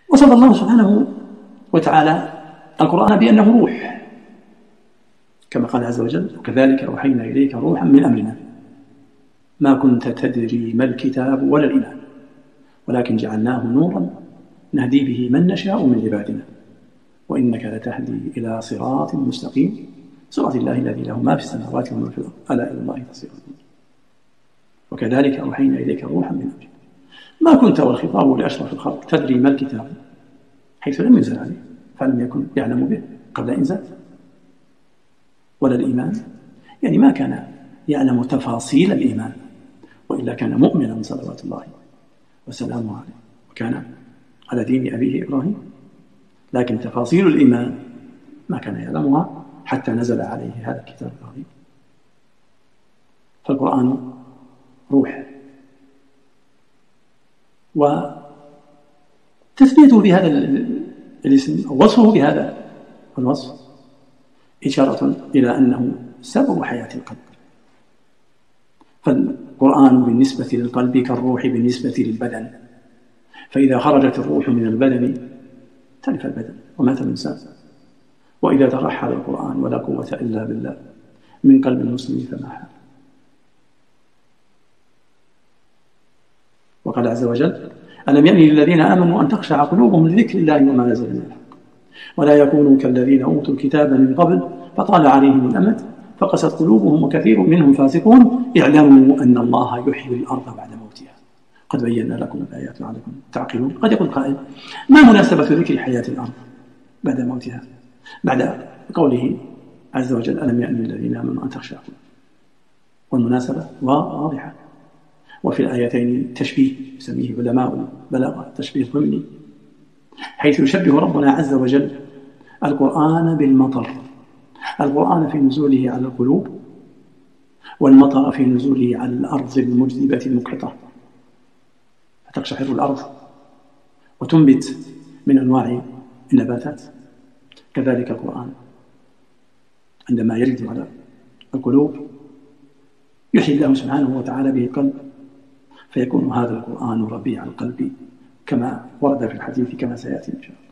وصف الله سبحانه وتعالى القرآن بأنه روح، كما قال عز وجل: وكذلك أوحينا إليك روحا من أمرنا ما كنت تدري ما الكتاب ولا الإيمان ولكن جعلناه نورا نهدي به من نشاء من عبادنا وإنك لتهدي إلى صراط مستقيم صراط الله الذي له ما في السماوات وما في الأرض ألا إلى الله تصير الأمور. وكذلك أوحينا إليك روحا من أمرنا ما كنت، والخطاب لأشرف الخلق، تدري ما الكتاب حيث لم ينزل عليه فلم يكن يعلم به قبل إنزال، ولا الإيمان يعني ما كان يعلم تفاصيل الإيمان، وإلا كان مؤمنا صلوات الله وسلامه عليه وكان على دين أبيه إبراهيم، لكن تفاصيل الإيمان ما كان يعلمها حتى نزل عليه هذا الكتاب العظيم. فالقرآن روح، وتثبيته بهذا الاسم أو وصفه بهذا الوصف إشارة إلى أنه سبب حياة القلب. فالقرآن بالنسبة للقلب كالروح بالنسبة للبدن، فإذا خرجت الروح من البدن تلف البدن ومات الإنسان، وإذا ترحل القرآن ولا قوة إلا بالله من قلب المسلم فما حال. وقال عز وجل: ألم يأن للذين آمنوا أن تخشع قلوبهم لذكر الله وما نزل من الحق ولا يكونوا كالذين أوتوا الكتاب من قبل فطال عليهم الأمد فقست قلوبهم وكثير منهم فاسقون اعلموا أن الله يحيي الأرض بعد موتها قد بينا لكم الآيات لعلكم تعقلون. قد يقول قائل: ما مناسبة ذكر حياة الأرض بعد موتها بعد قوله عز وجل: ألم يأن للذين آمنوا أن تخشع قلوبهم؟ والمناسبة واضحة، وفي الآيتين تشبيه يسميه علماء البلاغة تشبيه ضمني، حيث يشبه ربنا عز وجل القرآن بالمطر، القرآن في نزوله على القلوب والمطر في نزوله على الأرض المجذبة المقحطة فتقشعر الأرض وتنبت من أنواع النباتات. كذلك القرآن عندما يرد على القلوب يحيي الله سبحانه وتعالى به القلب، فيكون هذا القرآن ربيع القلب كما ورد في الحديث كما سيأتي إن شاء الله.